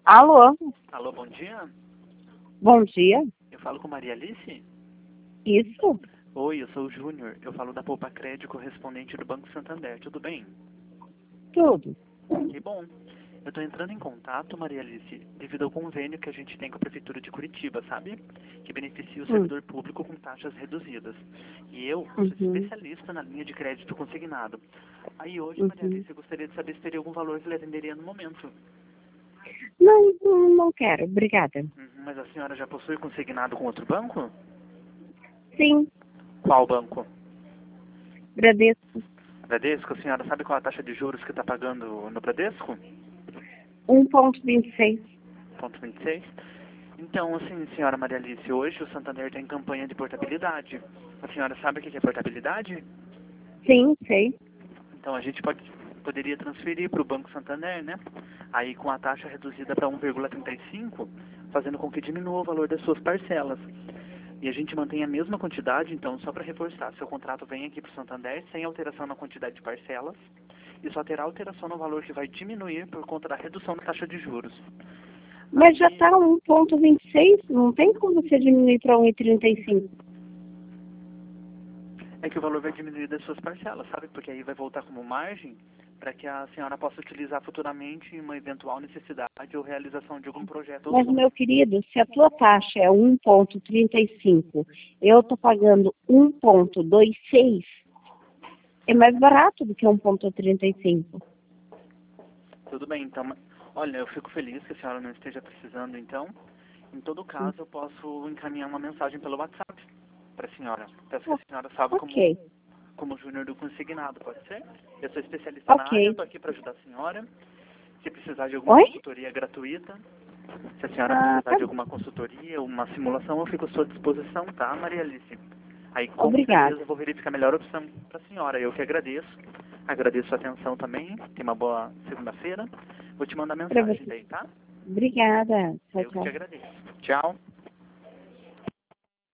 Alô, Alô, bom dia. bom dia. Eu falo com Maria Alice? Isso? Oi, eu sou o Júnior. Eu falo da Poupa Crédito, correspondente do Banco Santander. Tudo bem? Tudo. Que bom. Eu estou entrando em contato, Maria Alice, devido ao convênio que a gente tem com a Prefeitura de Curitiba, sabe? Que beneficia o Hum. servidor público com taxas reduzidas. E eu sou Uhum. especialista na linha de crédito consignado. Aí hoje, Maria Uhum. Alice, eu gostaria de saber se teria algum valor que lhe atenderia no momento. Não quero, obrigada. Mas a senhora já possui consignado com outro banco? Sim, Qual banco? Bradesco. Bradesco, a senhora sabe qual a taxa de juros que está pagando no Bradesco? 1,26. Ponto 26. Então, assim, senhora Maria Alice, hoje o Santander tem campanha de portabilidade. A senhora sabe o que é portabilidade? Sim, sei. Então a gente poderia transferir para o Banco Santander, né? Aí com a taxa reduzida para 1,35, fazendo com que diminua o valor das suas parcelas. E a gente mantém a mesma quantidade, então só para reforçar, seu contrato vem aqui para o Santander sem alteração na quantidade de parcelas e só terá alteração no valor que vai diminuir por conta da redução da taxa de juros. Mas já Aí, está 1,26, não tem como você diminuir para 1,35. é que o valor vai diminuir das suas parcelas, sabe? Porque aí vai voltar como margem para que a senhora possa utilizar futuramente em uma eventual necessidade ou realização de algum projeto ou Mas, sonho. meu querido, se a tua taxa é 1,35, eu estou pagando 1,26, é mais barato do que 1,35. Tudo bem, então. Olha, eu fico feliz que a senhora não esteja precisando, então. Em todo caso, eu posso encaminhar uma mensagem pelo WhatsApp para a senhora. Peço que a senhora salve Ok, como Júnior do Consignado, pode ser? Eu sou especialista na área, ok. estou aqui para ajudar a senhora. Se precisar de alguma Oi? consultoria gratuita, se a senhora Ah, precisar tá. de alguma consultoria, uma simulação, eu fico à sua disposição, tá, Maria Alice? Aí, com certeza, Obrigada. eu vou verificar a melhor opção para a senhora. Eu que agradeço. Agradeço a atenção também. Tenha uma boa segunda-feira. Vou te mandar Para mensagem você. daí, tá? Obrigada. Tchau, Eu que te tchau. agradeço. Tchau.